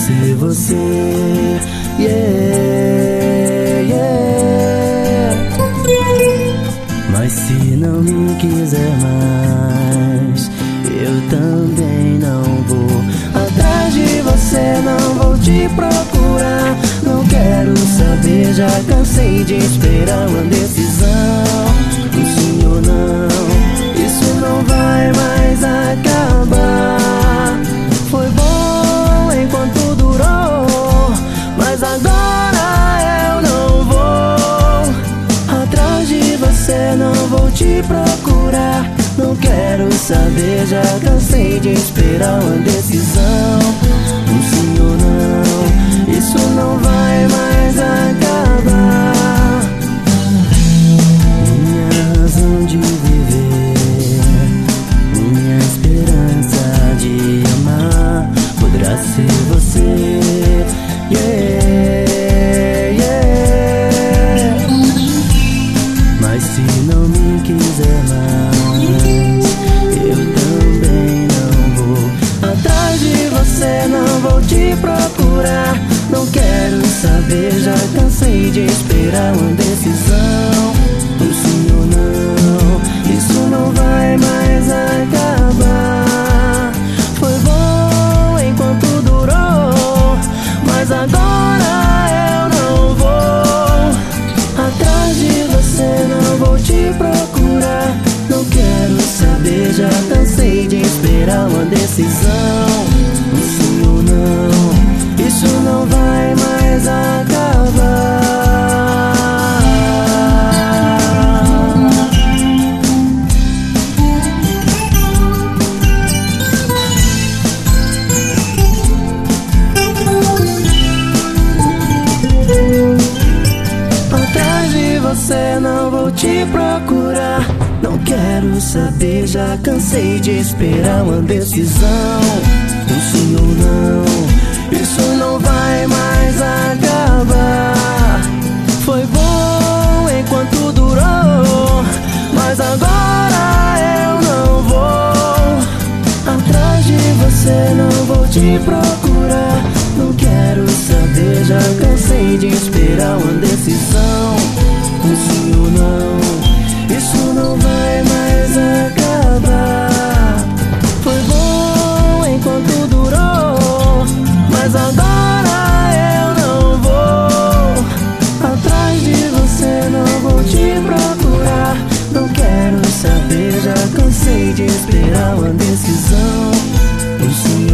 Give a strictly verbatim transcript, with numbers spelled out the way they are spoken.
ser você. Yeah, yeah. Mas se não me quiser mais, eu também não vou atrás de você, não vou te procurar. Não quero saber, já cansei de esperar uma decisão. Um sim ou não, isso não vai mais acabar. Foi bom enquanto durou, mas agora eu não vou atrás de você, não vou te procurar. Não quero saber, já cansei de esperar uma decisão. Um sim ou não, isso não vai mais acabar. Minha razão de viver, minha esperança de amar, poderá ser você. Yeah, yeah. Mas se não me quiser mais, eu também não vou atrás de você, não vou te procurar. Não quero saber, já cansei de esperar uma decisão. Um sim ou não, isso não vai mais acabar. Foi bom enquanto durou, mas agora eu não vou atrás de você, não vou te procurar. Não quero saber, já cansei de esperar uma decisão. Um sim ou não, isso não vai mais acabar. Atrás de você não vou te procurar. Não quero saber, já cansei de esperar uma decisão. Um sim ou não, isso não vai mais acabar. Foi bom enquanto durou, mas agora eu não vou atrás de você, não vou te procurar. Não quero saber, já cansei de esperar uma decisão. Um sim ou não, isso não vai mais acabar. Foi bom enquanto durou, mas agora eu não vou atrás de você, não vou te procurar. Não quero saber, já cansei de esperar uma decisão. Um sim